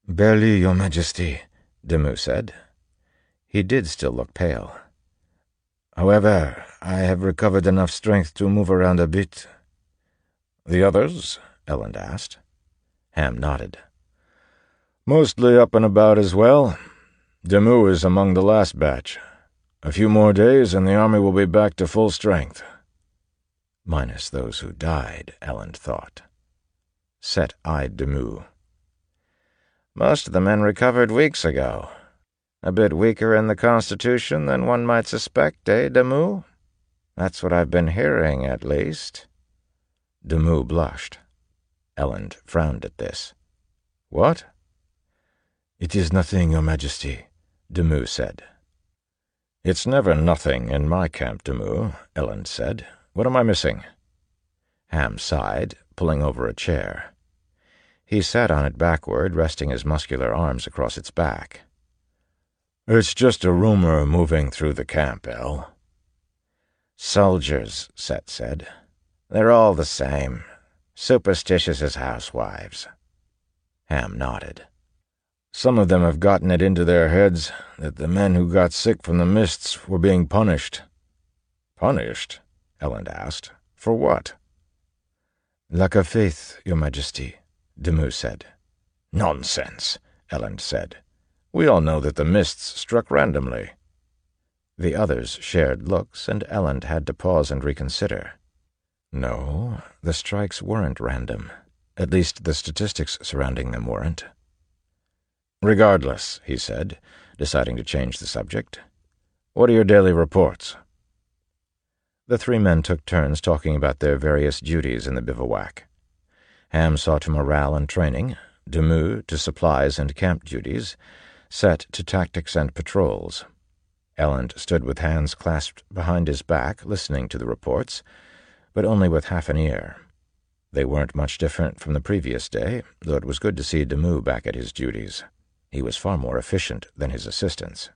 "Barely, Your Majesty," Demus said. He did still look pale. "However, I have recovered enough strength to move around a bit." "The others?" Elend asked. Ham nodded. "Mostly up and about as well. Demus is among the last batch. A few more days and the army will be back to full strength." Minus those who died, Elend thought. Set eyed Demus. "Most of the men recovered weeks ago. A bit weaker in the constitution than one might suspect, eh, Demus? That's what I've been hearing, at least." Demus blushed. Elend frowned at this. "What?" "It is nothing, Your Majesty," Demus said. "It's never nothing in my camp, Demus," Elend said. "What am I missing?" Ham sighed, pulling over a chair. He sat on it backward, resting his muscular arms across its back. "It's just a rumor moving through the camp, El." "Soldiers," Set said. "They're all the same. Superstitious as housewives." Ham nodded. "Some of them have gotten it into their heads that the men who got sick from the mists were being punished." "Punished?" Elend asked. "For what?" "Lack of faith, Your Majesty," Demus said. "Nonsense," Elend said. "We all know that the mists struck randomly." The others shared looks, and Elend had to pause and reconsider. No, the strikes weren't random. At least the statistics surrounding them weren't. "Regardless," he said, deciding to change the subject. "What are your daily reports?" The three men took turns talking about their various duties in the bivouac. Ham saw to morale and training, Demus to supplies and camp duties, Set to tactics and patrols. Elend stood with hands clasped behind his back, listening to the reports, but only with half an ear. They weren't much different from the previous day, though it was good to see Demus back at his duties. He was far more efficient than his assistants.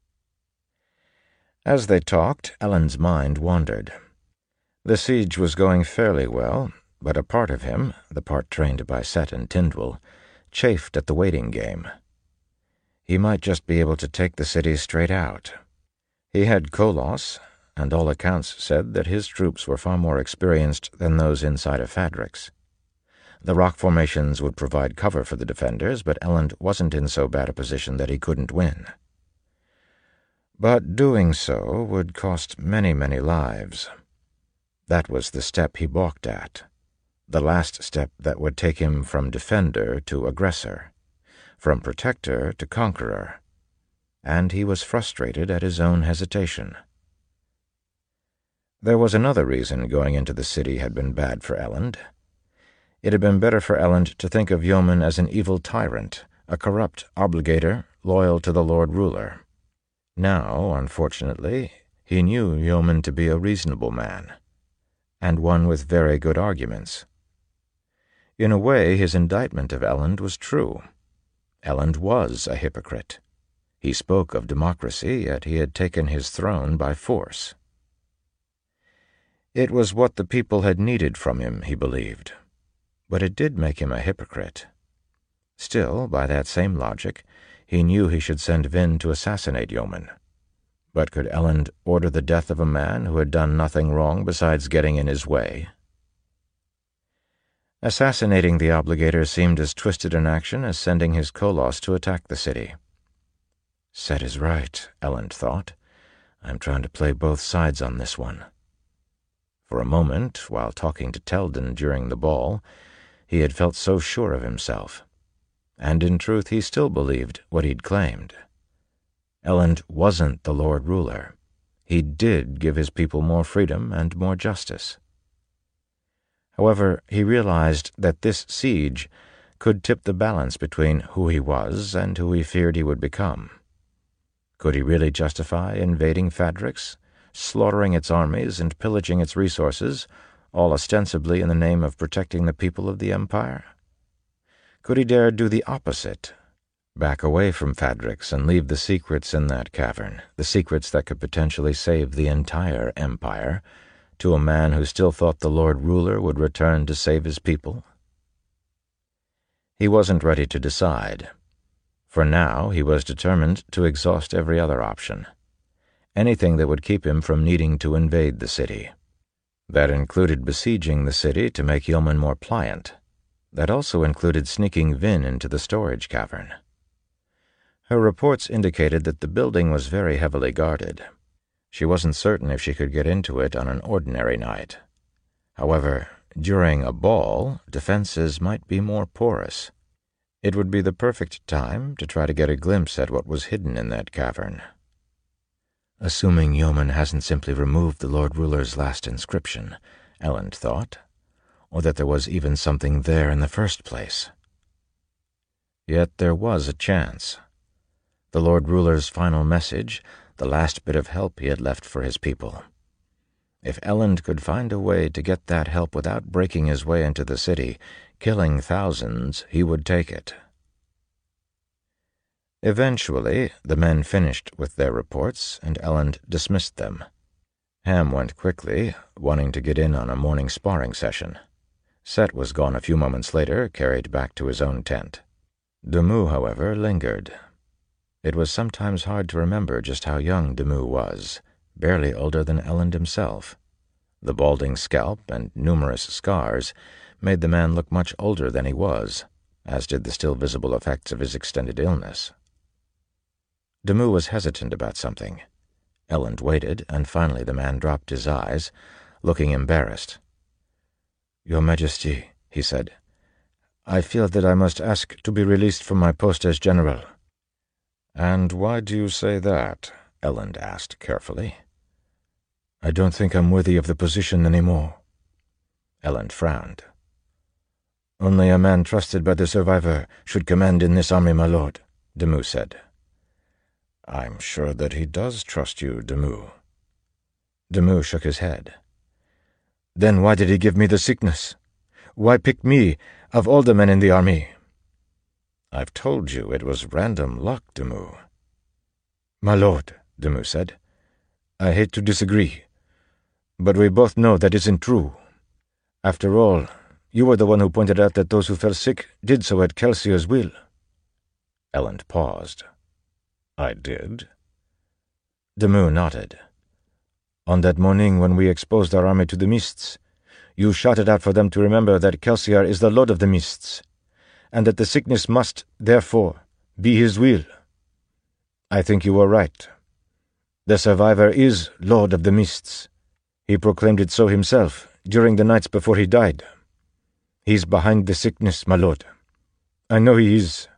As they talked, Elend's mind wandered. The siege was going fairly well, but a part of him, the part trained by Set and Tindwyl, chafed at the waiting game. He might just be able to take the city straight out. He had Kolos, and all accounts said that his troops were far more experienced than those inside of Fadrix. The rock formations would provide cover for the defenders, but Elend wasn't in so bad a position that he couldn't win. But doing so would cost many, many lives. That was the step he balked at, the last step that would take him from defender to aggressor, from protector to conqueror, and he was frustrated at his own hesitation. There was another reason going into the city had been bad for Elend. It had been better for Elend to think of Yeoman as an evil tyrant, a corrupt obligator loyal to the Lord Ruler. Now, unfortunately, he knew Yeoman to be a reasonable man, and one with very good arguments. In a way, his indictment of Elend was true. Elend was a hypocrite. He spoke of democracy, yet he had taken his throne by force. It was what the people had needed from him, he believed, but it did make him a hypocrite. Still, by that same logic, he knew he should send Vin to assassinate Yeoman. But could Elend order the death of a man who had done nothing wrong besides getting in his way? Assassinating the obligator seemed as twisted an action as sending his Kolos to attack the city. Set is right, Elend thought. I'm trying to play both sides on this one. For a moment, while talking to Teldin during the ball, he had felt so sure of himself. And in truth he still believed what he'd claimed. Elend wasn't the Lord Ruler. He did give his people more freedom and more justice. However, he realized that this siege could tip the balance between who he was and who he feared he would become. Could he really justify invading Fadrix, slaughtering its armies and pillaging its resources, all ostensibly in the name of protecting the people of the Empire? Could he dare do the opposite, back away from Fadrix and leave the secrets in that cavern, the secrets that could potentially save the entire Empire, to a man who still thought the Lord Ruler would return to save his people? He wasn't ready to decide. For now, he was determined to exhaust every other option. Anything that would keep him from needing to invade the city. That included besieging the city to make Yeoman more pliant. That also included sneaking Vin into the storage cavern. Her reports indicated that the building was very heavily guarded. She wasn't certain if she could get into it on an ordinary night. However, during a ball, defenses might be more porous. It would be the perfect time to try to get a glimpse at what was hidden in that cavern. Assuming Yeoman hasn't simply removed the Lord Ruler's last inscription, Elend thought, or that there was even something there in the first place. Yet there was a chance. The Lord Ruler's final message, the last bit of help he had left for his people. If Elend could find a way to get that help without breaking his way into the city, killing thousands, he would take it. Eventually, the men finished with their reports, and Elend dismissed them. Ham went quickly, wanting to get in on a morning sparring session. Set was gone a few moments later, carried back to his own tent. Demu, however, lingered. It was sometimes hard to remember just how young Demu was, barely older than Elend himself. The balding scalp and numerous scars made the man look much older than he was, as did the still visible effects of his extended illness. Demu was hesitant about something. Elend waited, and finally the man dropped his eyes, looking embarrassed. "Your Majesty," he said, "I feel that I must ask to be released from my post as general." "And why do you say that?" Elend asked carefully. "I don't think I'm worthy of the position anymore." Elend frowned. "Only a man trusted by the survivor should command in this army, my lord," Demu said. "I'm sure that he does trust you, Demu." Demu shook his head. "Then why did he give me the sickness? Why pick me, of all the men in the army?" "I've told you it was random luck, Demu." "My lord," Demu said, "I hate to disagree, but we both know that isn't true. After all, you were the one who pointed out that those who fell sick did so at Kelsier's will." Elend paused. "I did?" Demu nodded. "On that morning when we exposed our army to the mists, you shouted out for them to remember that Kelsier is the Lord of the Mists, and that the sickness must, therefore, be his will. I think you were right. The survivor is Lord of the Mists. He proclaimed it so himself during the nights before he died. He's behind the sickness, my lord. I know he is."